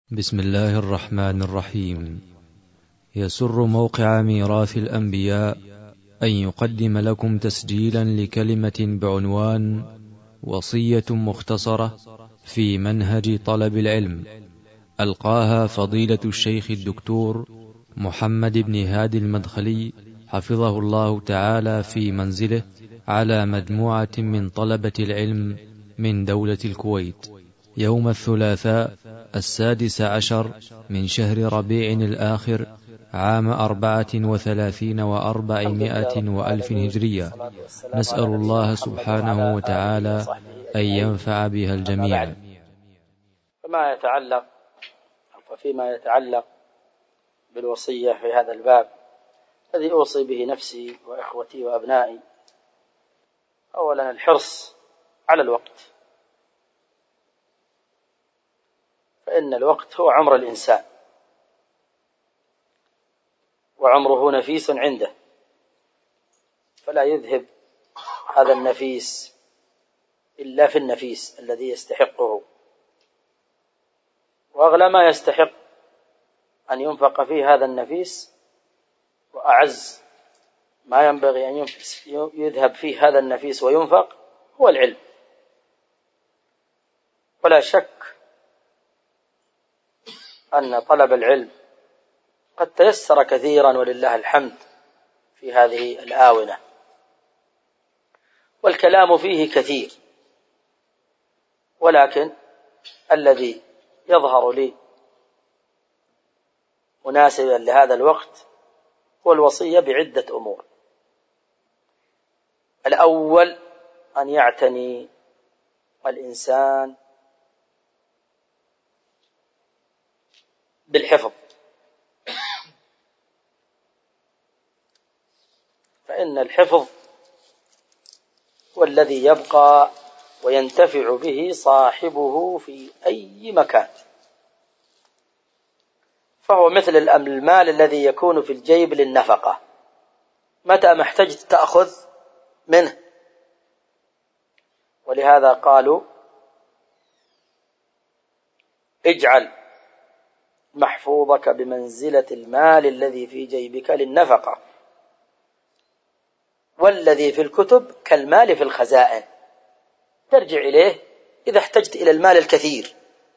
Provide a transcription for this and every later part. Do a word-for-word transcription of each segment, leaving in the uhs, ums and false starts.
بسم الله الرحمن الرحيم. يسر موقع ميراث الأنبياء أن يقدم لكم تسجيلا لكلمة بعنوان وصية مختصرة في منهج طلب العلم، ألقاها فضيلة الشيخ الدكتور محمد بن هادي المدخلي حفظه الله تعالى في منزله على مجموعة من طلبة العلم من دولة الكويت يوم الثلاثاء السادس عشر من شهر ربيع الآخر عام أربعة وثلاثين وأربعمائة وألف هجرية. نسأل الله سبحانه وتعالى أن ينفع بها الجميع. فيما يتعلق وفيما يتعلق بالوصية في هذا الباب الذي أوصي به نفسي وإخوتي وأبنائي، أولا الحرص على الوقت، فإن الوقت هو عمر الإنسان، وعمره نفيس عنده، فلا يذهب هذا النفيس إلا في النفيس الذي يستحقه، وأغلى ما يستحق أن ينفق فيه هذا النفيس وأعز ما ينبغي أن يذهب فيه هذا النفيس وينفق هو العلم. ولا شك أن طلب العلم قد تيسر كثيرا ولله الحمد في هذه الآونة، والكلام فيه كثير، ولكن الذي يظهر لي مناسبا لهذا الوقت هو الوصية بعدة أمور. الأول أن يعتني الإنسان بالحفظ، فإن الحفظ هو الذي يبقى وينتفع به صاحبه في أي مكان، فهو مثل المال الذي يكون في الجيب للنفقة، متى ما احتجت تأخذ منه. ولهذا قالوا اجعل محفوظك بمنزلة المال الذي في جيبك للنفقة، والذي في الكتب كالمال في الخزائن، ترجع إليه إذا احتجت إلى المال الكثير،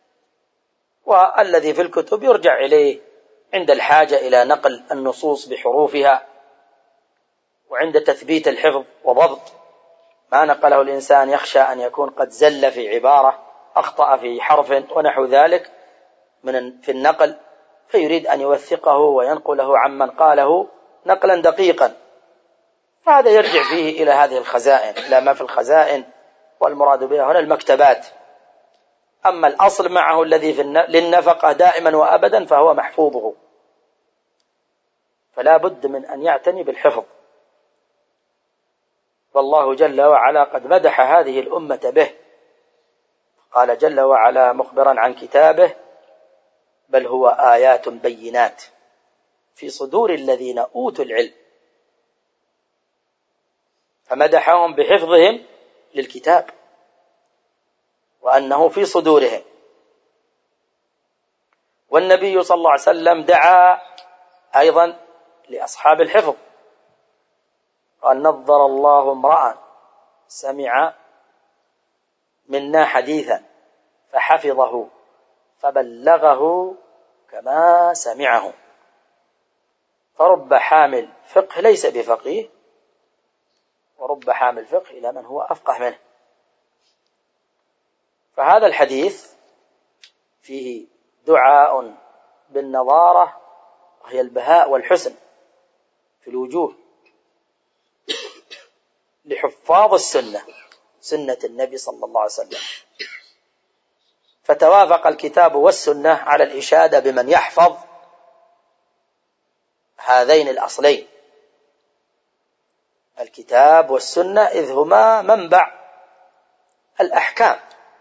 والذي في الكتب يرجع إليه عند الحاجة إلى نقل النصوص بحروفها، وعند تثبيت الحفظ وضبط ما نقله الإنسان يخشى أن يكون قد زل في عبارة، أخطأ في حرف ونحو ذلك من في النقل، فيريد أن يوثقه وينقله عمن قاله نقلا دقيقا، فهذا يرجع فيه إلى هذه الخزائن، إلى ما في الخزائن، والمراد بها هنا المكتبات. أما الأصل معه الذي في للنفقة دائما وأبدا فهو محفوظه، فلا بد من أن يعتني بالحفظ، والله جل وعلا قد مدح هذه الأمة به، قال جل وعلا مخبرا عن كتابه: بل هو آيات بينات في صدور الذين أوتوا العلم، فمدحهم بحفظهم للكتاب وأنه في صدورهم. والنبي صلى الله عليه وسلم دعا أيضا لأصحاب الحفظ، قال: نظر الله امرأ سمع منا حديثا فحفظه فبلغه كما سمعه، فرب حامل فقه ليس بفقيه، ورب حامل فقه إلى من هو أفقه منه. فهذا الحديث فيه دعاء بالنظارة، وهي البهاء والحسن في الوجوه، لحفاظ السنة، سنة النبي صلى الله عليه وسلم، فتوافق الكتاب والسنة على الإشادة بمن يحفظ هذين الأصلين، الكتاب والسنة، إذ هما منبع الأحكام.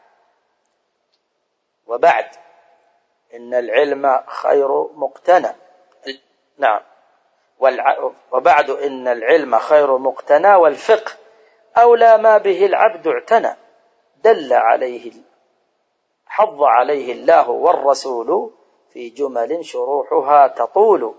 وبعد إن العلم خير مقتنى، نعم، وبعد إن العلم خير مقتنى، والفقه أولى ما به العبد اعتنى، دل عليه حض عليه الله والرسول في جمل شروحها تطول،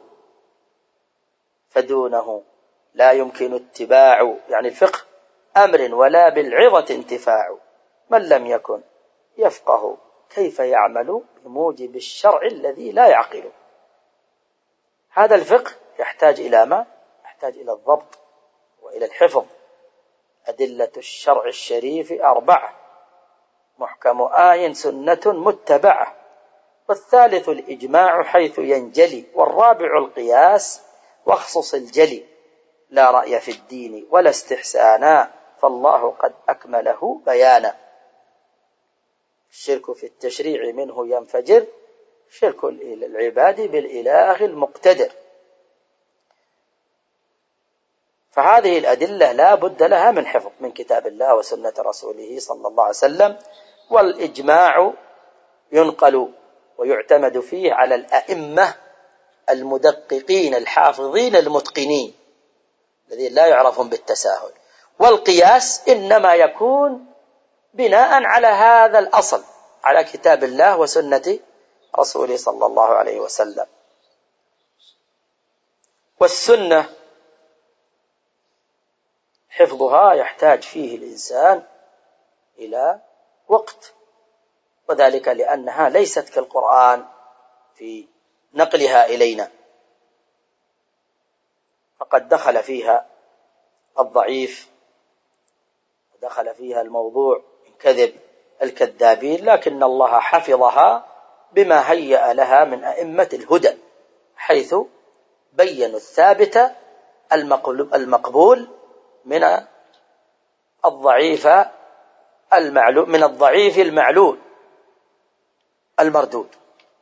فدونه لا يمكن اتباع، يعني الفقه أمر ولا بالعظة انتفاع، من لم يكن يفقه كيف يعمل بموجب الشرع الذي لا يعقل. هذا الفقه يحتاج إلى ما؟ يحتاج إلى الضبط وإلى الحفظ. أدلة الشرع الشريف أربعة، محكم آي سنة متبعة، والثالث الإجماع حيث ينجلي، والرابع القياس واخصص الجلي، لا رأي في الدين ولا استحسانا، فالله قد أكمله بيانا. الشرك في التشريع منه ينفجر، شرك العباد بالإله المقتدر. فهذه الأدلة لا بد لها من حفظ من كتاب الله وسنة رسوله صلى الله عليه وسلم، والإجماع ينقل ويعتمد فيه على الأئمة المدققين الحافظين المتقنين الذين لا يعرفون بالتساهل. والقياس إنما يكون بناء على هذا الأصل، على كتاب الله وسنة رسوله صلى الله عليه وسلم. والسنة حفظها يحتاج فيه الإنسان إلى وقت، وذلك لأنها ليست كالقرآن في نقلها إلينا، فقد دخل فيها الضعيف ودخل فيها الموضوع من كذب الكذابين، لكن الله حفظها بما هيأ لها من أئمة الهدى، حيث بيّنوا الثابت المقبول من الضعيف المعلول من الضعيف المعلول المردود.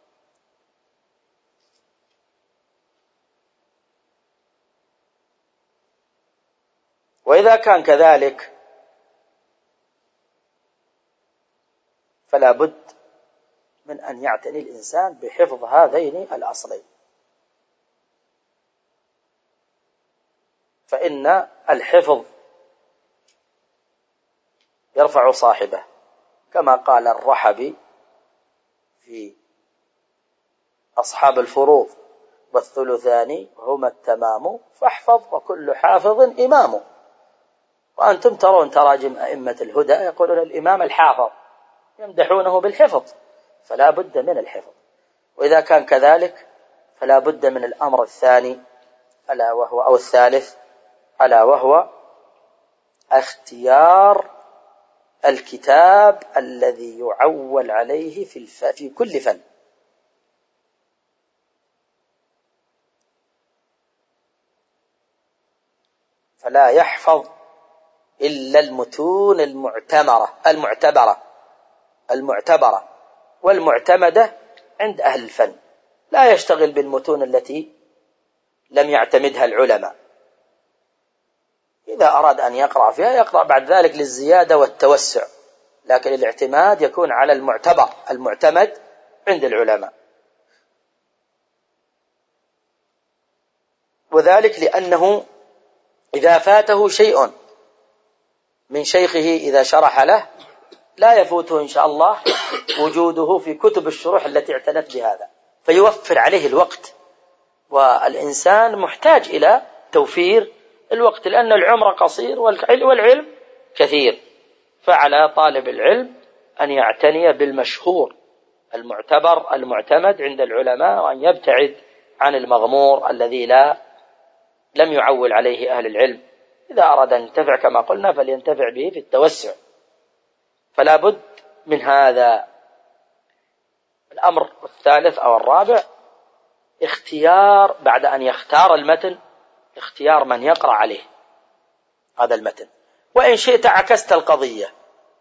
وإذا كان كذلك فلا بد من أن يعتني الإنسان بحفظ هذين الأصلين، فإن الحفظ يرفع صاحبه، كما قال الرحبي في أصحاب الفروض: والثلثان هما التمام، فاحفظ وكل حافظ إمام. وأنتم ترون تراجم أئمة الهدى يقولون الإمام الحافظ، يمدحونه بالحفظ، فلا بد من الحفظ. وإذا كان كذلك فلا بد من الأمر الثاني ألا وهو أو الثالث ألا وهو اختيار الكتاب الذي يعول عليه في, الف... في كل فن. فلا يحفظ إلا المتون المعتمرة المعتبرة المعتبرة والمعتمدة عند أهل الفن، لا يشتغل بالمتون التي لم يعتمدها العلماء. إذا أراد أن يقرأ فيها يقرأ بعد ذلك للزيادة والتوسع، لكن الاعتماد يكون على المعتبر المعتمد عند العلماء. وذلك لأنه إذا فاته شيء من شيخه إذا شرح له لا يفوته إن شاء الله وجوده في كتب الشروح التي اعتنت بهذا، فيوفر عليه الوقت. والإنسان محتاج إلى توفير الوقت، لأن العمر قصير والعلم كثير، فعلى طالب العلم أن يعتني بالمشهور المعتبر المعتمد عند العلماء، وأن يبتعد عن المغمور الذي لا لم يعول عليه أهل العلم. إذا أراد أن ينتفع كما قلنا فلينتفع به في التوسع. فلا بد من هذا. الأمر الثالث أو الرابع اختيار، بعد أن يختار المتن، اختيار من يقرأ عليه هذا المتن. وإن شئت عكست القضية،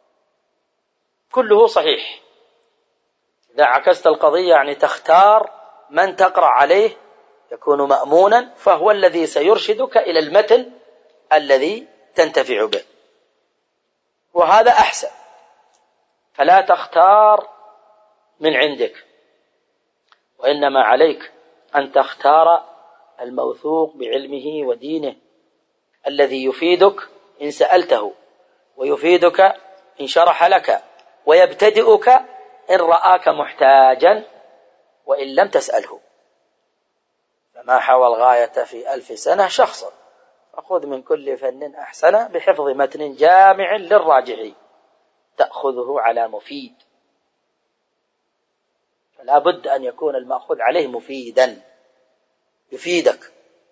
كله صحيح. إذا عكست القضية يعني تختار من تقرأ عليه يكون مأمونا، فهو الذي سيرشدك إلى المتن الذي تنتفع به، وهذا أحسن. فلا تختار من عندك، وإنما عليك أن تختار الموثوق بعلمه ودينه الذي يفيدك إن سألته، ويفيدك إن شرح لك، ويبتدئك إن رآك محتاجا، وإن لم تسأله. فما حوى الغاية في ألف سنة شخصا، فخذ من كل فن أحسن بحفظ متن جامع للراجع تأخذه على مفيد. فلا بد أن يكون المأخوذ عليه مفيدا، يفيدك،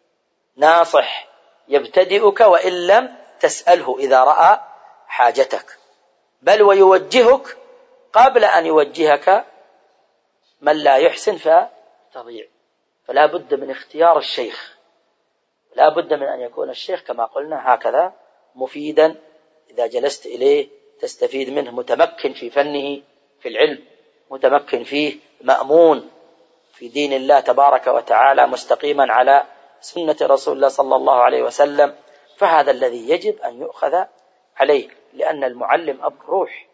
ناصح، يبتدئك وإن لم تسأله إذا رأى حاجتك، بل ويوجهك قبل أن يوجهك من لا يحسن فتضيع. فلا بد من اختيار الشيخ، لا بد من أن يكون الشيخ كما قلنا هكذا مفيدا، إذا جلست إليه تستفيد منه، متمكن في فنه، في العلم متمكن فيه، مأمون في دين الله تبارك وتعالى، مستقيما على سنة رسول الله صلى الله عليه وسلم. فهذا الذي يجب أن يؤخذ عليه، لأن المعلم أب الروح،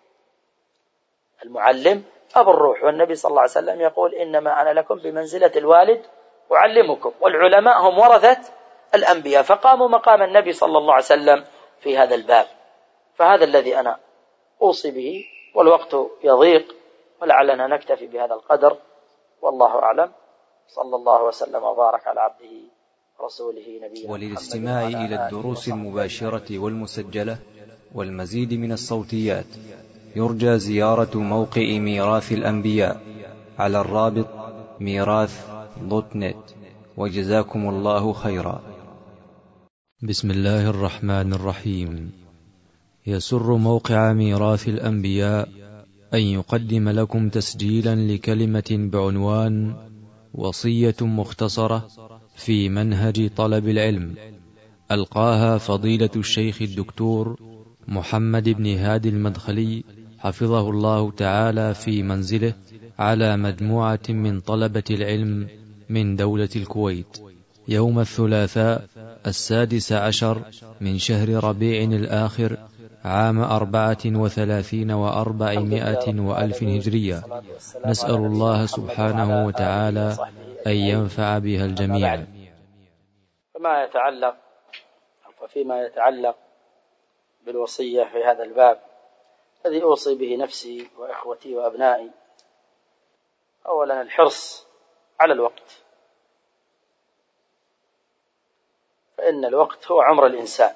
المعلم أب الروح. والنبي صلى الله عليه وسلم يقول إنما أنا لكم بمنزلة الوالد أعلمكم، والعلماء هم ورثة الأنبياء، فقاموا مقام النبي صلى الله عليه وسلم في هذا الباب. فهذا الذي أنا أوصي به، والوقت يضيق ولعلنا نكتفي بهذا القدر، والله أعلم. صلى الله وسلم وبارك على عبده رسوله نبينا. وللاستماع إلى الدروس المباشرة والمسجلة والمزيد من الصوتيات يرجى زيارة موقع ميراث الأنبياء على الرابط ميراث دوت نت. وجزاكم الله خيرا. بسم الله الرحمن الرحيم. يسر موقع ميراث الأنبياء أن يقدم لكم تسجيلا لكلمة بعنوان وصية مختصرة في منهج طلب العلم، ألقاها فضيلة الشيخ الدكتور محمد بن هادي المدخلي حفظه الله تعالى في منزله على مجموعة من طلبة العلم من دولة الكويت يوم الثلاثاء السادس عشر من شهر ربيع الآخر عام أربعة وثلاثين وأربعمائة وألف هجرية. نسأل الله سبحانه وتعالى أن ينفع بها الجميع. فيما يتعلق وفيما يتعلق بالوصية في هذا الباب الذي أوصي به نفسي وإخوتي وأبنائي، أولا الحرص على الوقت، فإن الوقت هو عمر الإنسان،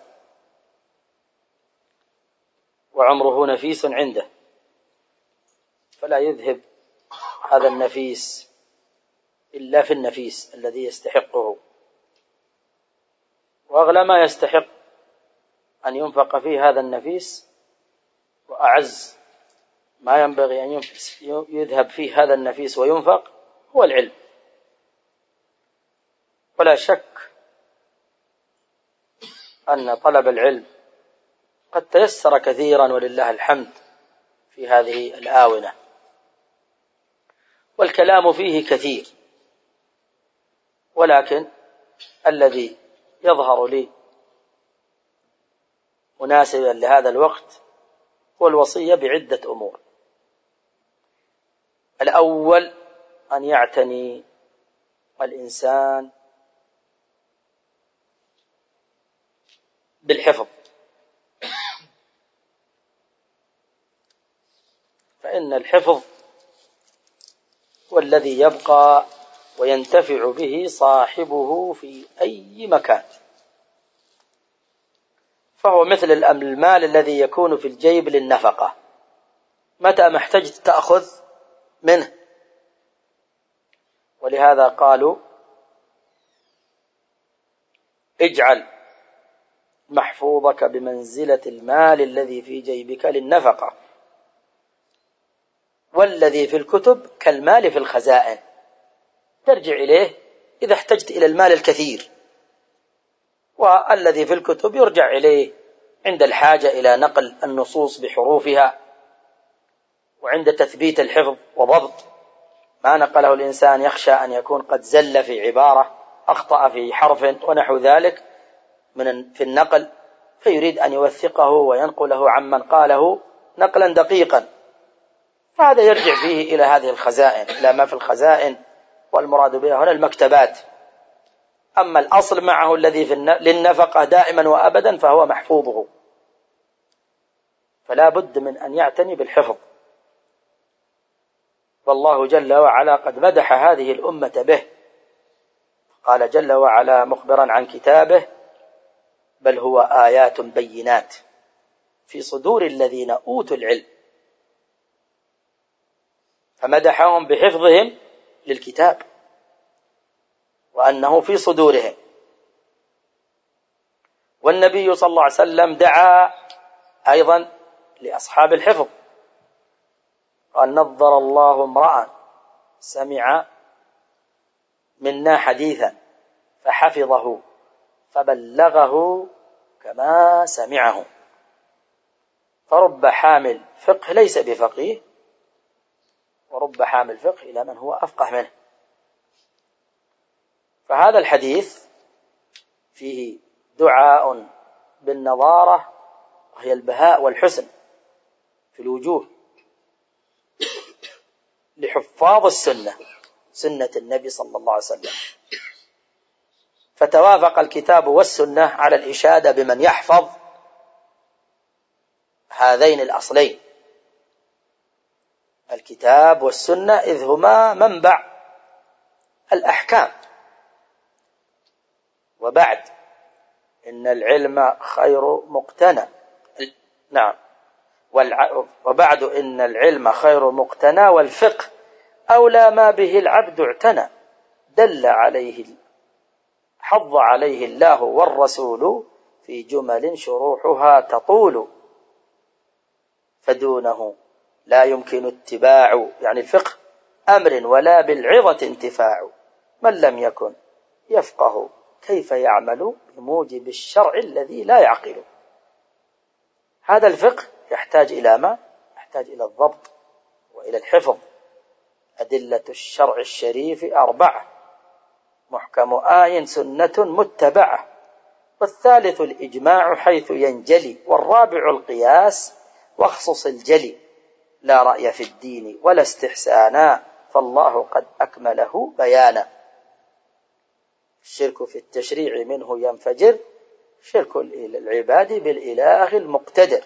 وعمره نفيس عنده، فلا يذهب هذا النفيس إلا في النفيس الذي يستحقه. وأغلى ما يستحق أن ينفق فيه هذا النفيس، وأعز ما ينبغي أن يذهب فيه هذا النفيس وينفق هو العلم. ولا شك أن طلب العلم قد تيسر كثيرا ولله الحمد في هذه الآونة، والكلام فيه كثير، ولكن الذي يظهر لي مناسبا لهذا الوقت هو الوصية بعدة أمور. الأول أن يعتني الإنسان بالحفظ، فإن الحفظ هو الذي يبقى وينتفع به صاحبه في أي مكان، فهو مثل المال الذي يكون في الجيب للنفقة، متى ما احتجت تأخذ منه. ولهذا قالوا اجعل محفوظك بمنزلة المال الذي في جيبك للنفقة، والذي في الكتب كالمال في الخزائن، ترجع إليه إذا احتجت إلى المال الكثير، والذي في الكتب يرجع إليه عند الحاجة إلى نقل النصوص بحروفها، وعند تثبيت الحفظ وضبط ما نقله الإنسان، يخشى أن يكون قد زل في عبارة، أخطأ في حرف ونحو ذلك من في النقل، فيريد أن يوثقه وينقله عمن قاله نقلا دقيقا، فهذا يرجع فيه إلى هذه الخزائن، إلى ما في الخزائن، والمراد بها هنا المكتبات. أما الأصل معه الذي في للنفقة دائما وأبدا فهو محفوظه، فلا بد من أن يعتني بالحفظ. والله جل وعلا قد مدح هذه الأمة به، قال جل وعلا مخبرا عن كتابه: بل هو آيات بينات في صدور الذين أوتوا العلم. فمدحهم بحفظهم للكتاب وأنه في صدورهم. والنبي صلى الله عليه وسلم دعا أيضا لأصحاب الحفظ، قال: نظر الله امرأ سمع منا حديثا فحفظه فبلغه كما سمعه. فرب حامل فقه ليس بفقيه، ورب حامل فقه إلى من هو أفقه منه. فهذا الحديث فيه دعاء بالنظارة، وهي البهاء والحسن في الوجوه، لحفاظ السنة، سنة النبي صلى الله عليه وسلم. فتوافق الكتاب والسنة على الإشادة بمن يحفظ هذين الأصلين، الكتاب والسنة، إذ هما منبع الأحكام. وبعد إن العلم خير مقتنى، نعم، وبعد إن العلم خير مقتنى، والفقه أولى ما به العبد اعتنى، دل عليه حض عليه الله والرسول في جمل شروحها تطول، فدونه لا يمكن اتباع، يعني الفقه، أمر ولا بالعظة انتفاع، من لم يكن يفقه كيف يعمل بموجب الشرع الذي لا يعقل. هذا الفقه يحتاج إلى ما؟ يحتاج إلى الضبط وإلى الحفظ. أدلة الشرع الشريف أربعة: محكم آي سنة متبعة، والثالث الإجماع حيث ينجلي، والرابع القياس واخصص الجلي، لا رأي في الدين ولا استحسانا، فالله قد أكمله بيانا. الشرك في التشريع منه ينفجر، شرك العباد بالإله المقتدر.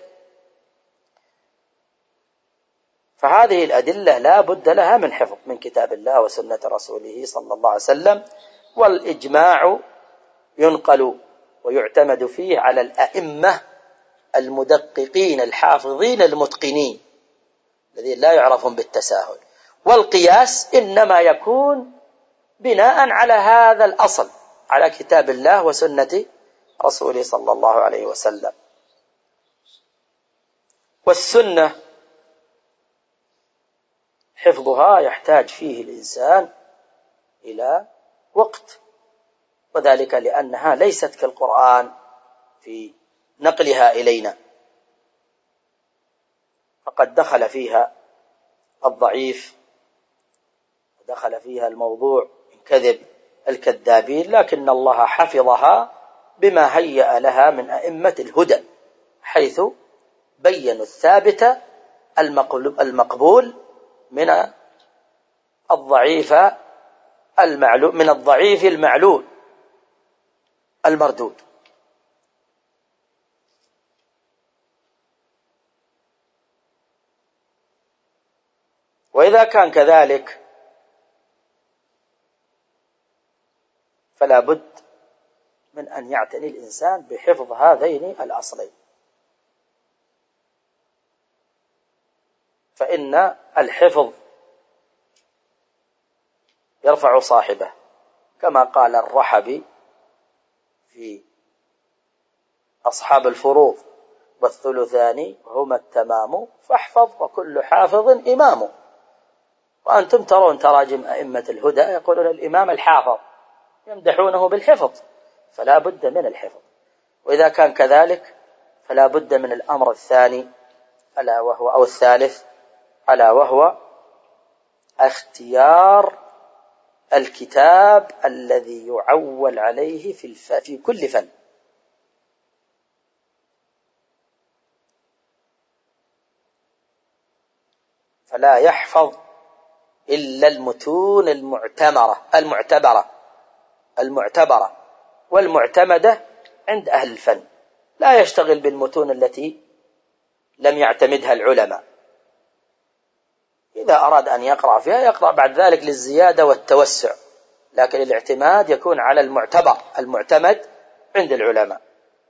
فهذه الأدلة لا بد لها من حفظ من كتاب الله وسنة رسوله صلى الله عليه وسلم. والإجماع ينقل ويعتمد فيه على الأئمة المدققين الحافظين المتقنين الذين لا يعرفون بالتساهل. والقياس إنما يكون بناء على هذا الأصل، على كتاب الله وسنة رسوله صلى الله عليه وسلم. والسنة حفظها يحتاج فيه الإنسان إلى وقت، وذلك لأنها ليست كالقرآن في نقلها إلينا، فقد دخل فيها الضعيف، ودخل فيها الموضوع من كذب الكذابين، لكن الله حفظها بما هيأ لها من أئمة الهدى، حيث بيّنوا الثابت المقبول من الضعيف المعلول، من الضعيف المعلول المردود. وإذا كان كذلك فلا بد من أن يعتني الإنسان بحفظ هذين الأصلين، فإن الحفظ يرفع صاحبه، كما قال الرحبي في أصحاب الفروض: والثلثان هما التمام، فاحفظ وكل حافظ إمام. وأنتم ترون تراجم أئمة الهدى يقولون الإمام الحافظ، يمدحونه بالحفظ، فلا بد من الحفظ. وإذا كان كذلك فلا بد من الأمر الثاني ألا وهو أو الثالث ألا وهو اختيار الكتاب الذي يعول عليه في, الف... في كل فن. فلا يحفظ إلا المتون المعتمرة المعتبرة المعتبرة والمعتمدة عند أهل الفن، لا يشتغل بالمتون التي لم يعتمدها العلماء. إذا أراد أن يقرأ فيها يقرأ بعد ذلك للزيادة والتوسع، لكن الاعتماد يكون على المعتبر المعتمد عند العلماء.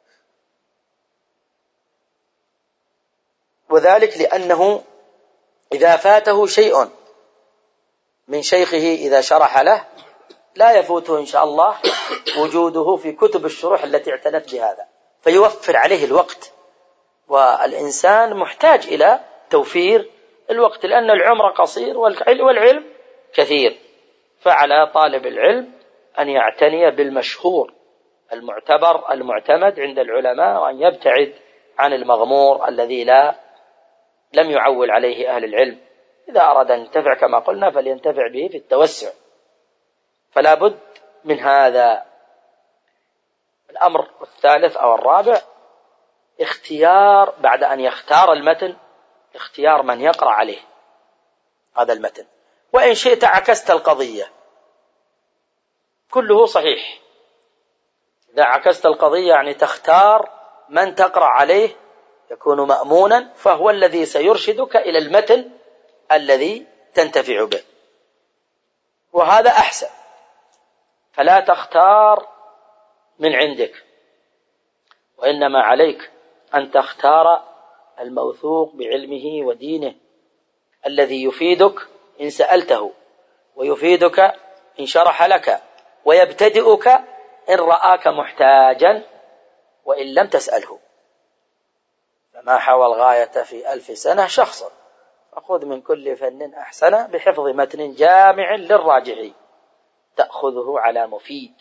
وذلك لأنه إذا فاته شيء من شيخه إذا شرح له لا يفوته إن شاء الله وجوده في كتب الشروح التي اعتنت بهذا، فيوفر عليه الوقت، والإنسان محتاج إلى توفير الوقت لأن العمر قصير والعلم كثير. فعلى طالب العلم أن يعتني بالمشهور المعتبر المعتمد عند العلماء، وأن يبتعد عن المغمور الذي لا لم يعول عليه أهل العلم. إذا أراد أن ينتفع كما قلنا فلينتفع به في التوسع. فلا بد من هذا. الأمر الثالث أو الرابع اختيار، بعد أن يختار المتن، اختيار من يقرأ عليه هذا المتن. وإن شئت عكست القضية، كله صحيح. إذا عكست القضية يعني تختار من تقرأ عليه يكون مأمونا، فهو الذي سيرشدك إلى المتن الذي تنتفع به، وهذا أحسن. فلا تختار من عندك، وإنما عليك أن تختار الموثوق بعلمه ودينه الذي يفيدك إن سألته، ويفيدك إن شرح لك، ويبتدئك إن رآك محتاجا وإن لم تسأله. فما حوى الغاية في ألف سنة شخصا، فخذ من كل فن أحسن بحفظ متن جامع للراجع تأخذه على مفيد.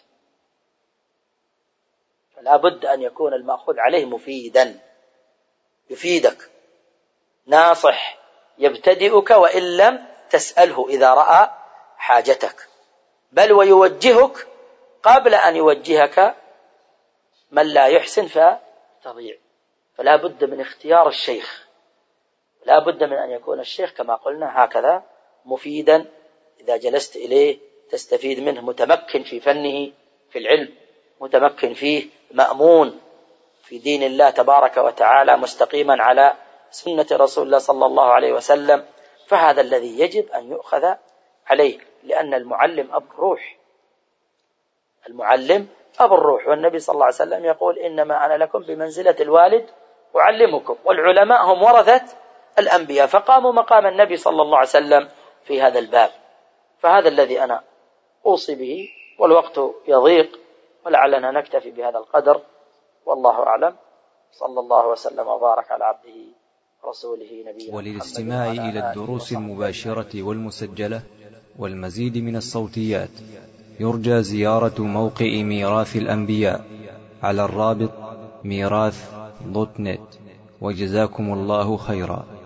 فلا بد أن يكون المأخوذ عليه مفيدا، يفيدك، ناصح، يبتدئك وإن لم تسأله إذا رأى حاجتك، بل ويوجهك قبل أن يوجهك من لا يحسن فتضيع. فلا بد من اختيار الشيخ، لا بد من أن يكون الشيخ كما قلنا هكذا مفيدا، إذا جلست إليه تستفيد منه، متمكن في فنه في العلم، متمكن فيه، مأمون في دين الله تبارك وتعالى، مستقيما على سنة رسول الله صلى الله عليه وسلم. فهذا الذي يجب أن يؤخذ عليه، لأن المعلم أب الروح، المعلم أب الروح. والنبي صلى الله عليه وسلم يقول إنما أنا لكم بمنزلة الوالد أعلمكم، والعلماء هم ورثة الأنبياء، فقاموا مقام النبي صلى الله عليه وسلم في هذا الباب. فهذا الذي أنا أوصي به، والوقت يضيق ولعلنا نكتفي بهذا القدر، والله أعلم. صلى الله وسلم وبارك على عبده رسوله نبينا. وللاستماع إلى الدروس المباشرة والمسجلة والمزيد من الصوتيات يرجى زيارة موقع ميراث الأنبياء على الرابط ميراث دوت نت. وجزاكم الله خيرا.